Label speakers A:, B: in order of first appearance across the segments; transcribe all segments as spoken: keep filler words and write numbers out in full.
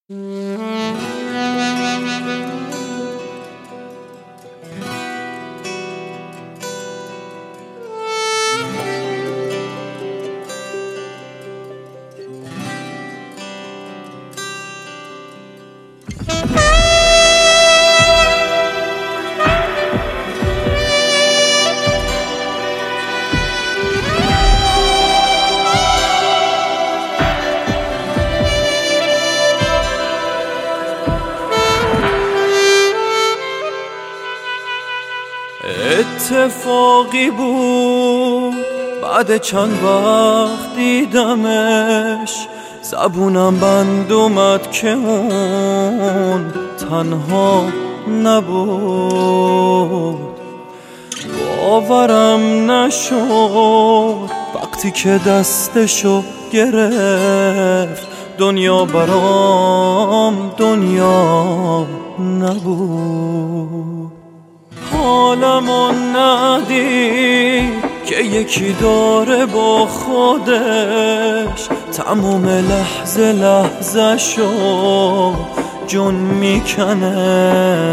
A: اتفاقی بود بعد چند وقت دیدمش، زبونم بند اومد که اون تنها نبود. باورم نشد وقتی که دستشو گرفت، دنیا برام دنیا نبود. حالمو ندید که یکی داره با خودش تموم لحظه لحظه شو جون میکنه.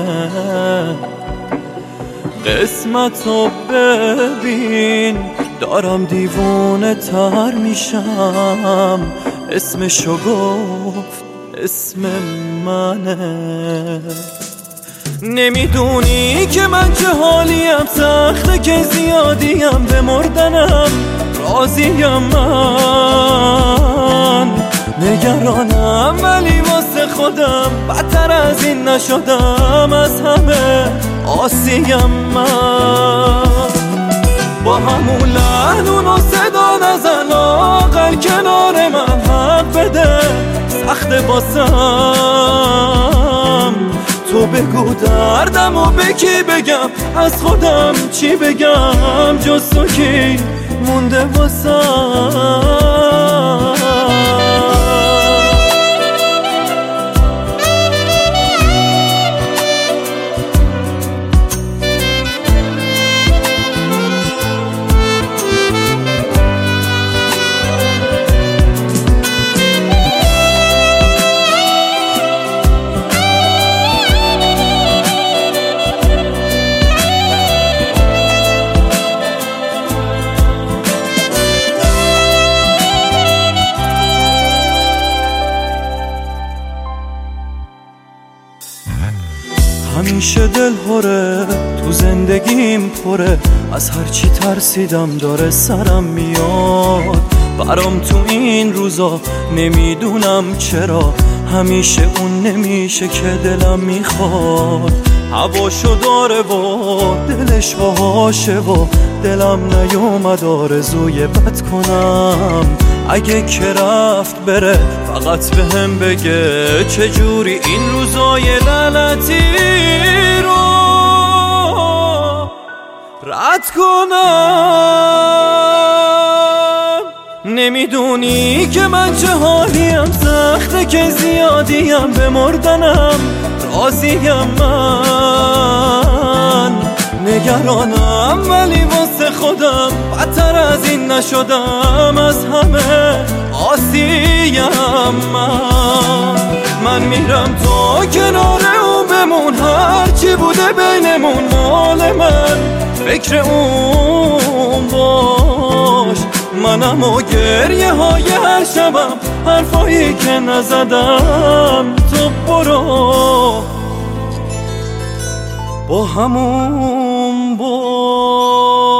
A: قسمتو ببین دارم دیوونه تر میشم، اسمشو گفت اسم منه. نمیدونی که من چه حالیم، سخته که زیادیم، به مردنم راضیم. من نگرانم ولی واسه خودم بدتر از این نشدم، از همه آسیم. من با همون لحن و صدا نزن، لااقل کنار من حرف بده، سخته باسم. تو بگو دردم و به کی بگم، از خودم چی بگم، جز تو کی مونده واسم. همیشه دل هره تو زندگیم پره، از هرچی ترسیدم داره سرم میاد برام تو این روزا. نمیدونم چرا همیشه اون نمیشه که دلم میخواد. هواشو داره و دلش باهاشه و دلم نیومد آرزوی بد کنم. اگه که رفت بره فقط به هم بگه چجوری این روزای لعنتی رو رد کنم. نمیدونی که من چه حالیم، سخته که زیادیم، به مردنم راضیم. من نگرانم ولی واسه خودم بدتر از این نشدم، از همه آسیم. من من میرم تا کنار اون بمون، هرچی بوده بینمون مال من، فکر اون باش. منم و گریه های هر شبم، حرفایی که نزدم، تو برو با همون با